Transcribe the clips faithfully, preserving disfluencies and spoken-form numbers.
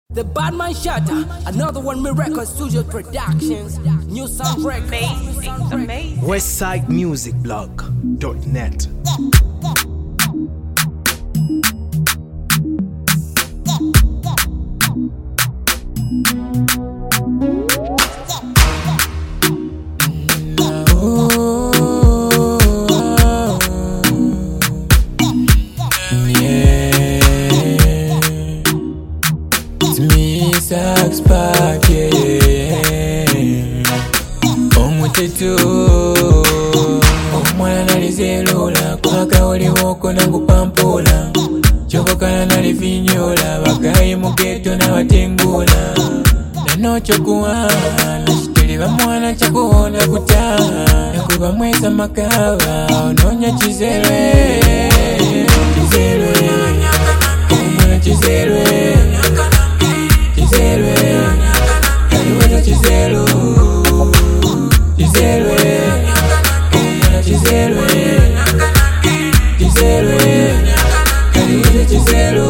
The Badman Shatter, another one Miracle Studio Productions, New Sound Records. Amazing, amazing. Westside Music Blog dot net. Sax pack, yeah. Omutetu omwana nalizelula kwaka oliwoko nakupampula chokokana nalivinyola bakayi mugeto nabatengula nanochokuwa nashiteliba mwana chakuona kutaha nakuba mweza makaba ononya chizelwe chizelwe omwana chizelwe Chizelwe, kaliweza chizelu Chizelwe, omwana chizelwe Chizelwe, kaliweza chizelu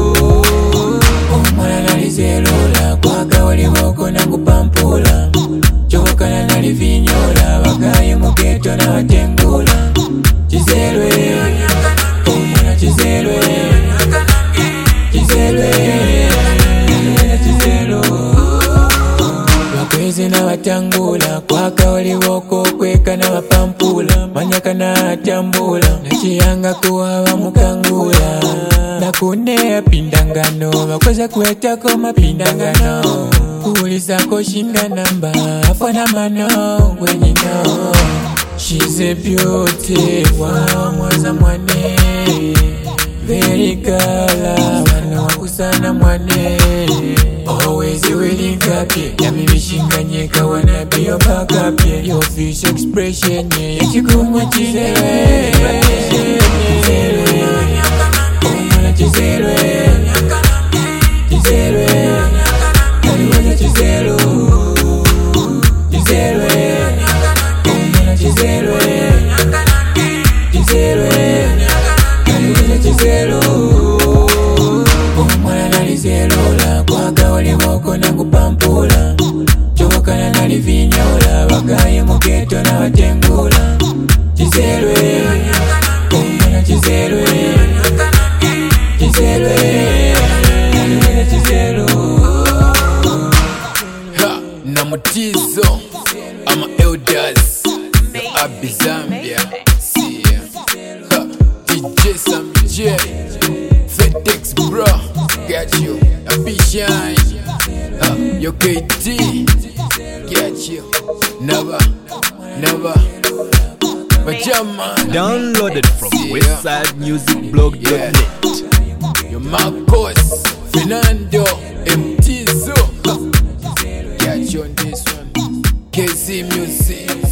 omwana nalizelula kwaka oliwoko nakupampula chokokana nalivinyola bakayi mugeto nabatengula Chizelwe, omwana chizelwe Chizelwe Bakwezi na watangula kwaka oliwoko kweka na wapampula manyaka na atambula nachiyanga kuwawa mukangula nakunea pindangano bakweza kuetako mapindangano kuulizako shinda namba afwana mano wenyino She's a beauty wa mwaza mwane very gala wano wakusana mwane Always willing happy Yami bishinganyeka wanna be your backup yeah. Your fish expression yeah Chikumu chizelwe Chizelwe Omwana chizelwe Chizelwe Kaliweza chizelu Chizelwe Omwana chizelwe Chizelwe Kaliweza chizelu Omwana nalizelula kwaka oliwoko nakupampula chokokana nalivinyola bakayi mugeto nabatengula Chizelwe, omwana chizelwe Chizelwe, kaliweza chizelu Ha, namutizo ama elders Abi Zambia See ya Ha, D J Sam J FedEx bro Got you A B-Shine Ha, yo K T Got you Never, never Pajama Downloaded from Westside Music Blog dot net. Yo Marcos Fernando M T Zo Got you on this one K Z Music